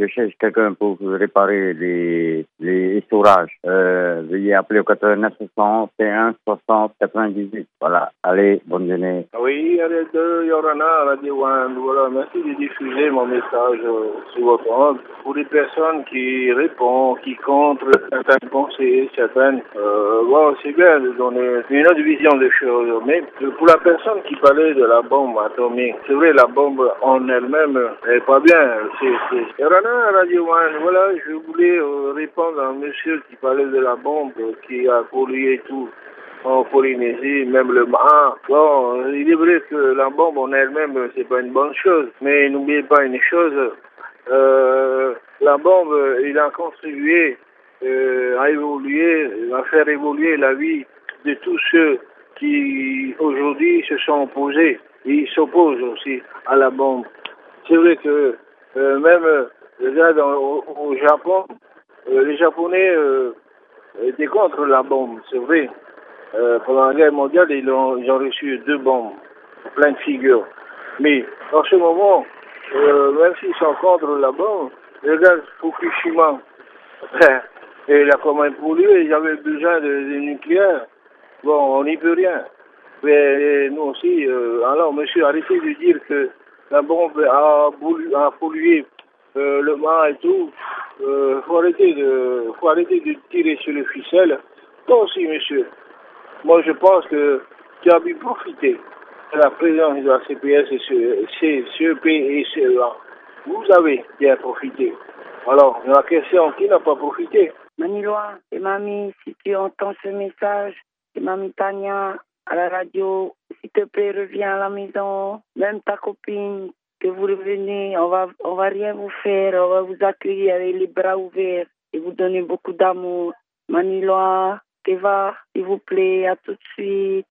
je cherche quelqu'un pour réparer les essourages. Veuillez appeler au 89 61 60 98. Voilà. Allez, bonne journée. Oui, avec Yorana, Radio One. Voilà, merci de diffuser mon message sur votre onde. Pour les personnes qui répondent, qui contre certains conseillers, certaines, bon, c'est bien de donner une autre vision des choses. Mais pour la personne qui parlait de la bombe atomique, c'est vrai, la bombe en elle-même n'est pas bien. Yorana, Radio One, voilà, je voulais répondre à un monsieur qui parlait de la bombe qui a pollué tout en Polynésie, même le Maha. Bon, il est vrai que la bombe en elle-même, c'est pas une bonne chose. Mais n'oubliez pas une chose, la bombe, il a contribué à évoluer, à faire évoluer la vie de tous ceux qui aujourd'hui se sont opposés. Ils s'opposent aussi à la bombe. C'est vrai que même déjà au Japon, les Japonais étaient contre la bombe, c'est vrai. Pendant la guerre mondiale, ils ont reçu 2 bombes, plein de figures. Mais en ce moment, même s'ils sont contre la bombe, regarde Fukushima. Et il a quand même pollué, ils avaient besoin de nucléaire. Bon, on n'y peut rien. Mais nous aussi, alors monsieur, arrêtez de dire que la bombe a pollué le mar et tout. Faut arrêter de tirer sur le ficelle. Toi aussi, monsieur. Moi, je pense que tu as pu profiter de la présence de la CPS et CEP et CEA. Vous avez bien profité. Alors, la question, qui n'a pas profité? Maniloa et mamie, si tu entends ce message, c'est mamie Tania à la radio. S'il te plaît, reviens à la maison. Même ta copine, que vous revenez, on va rien vous faire. On va vous accueillir avec les bras ouverts et vous donner beaucoup d'amour. Maniloa, Teva, s'il vous plaît, à tout de suite.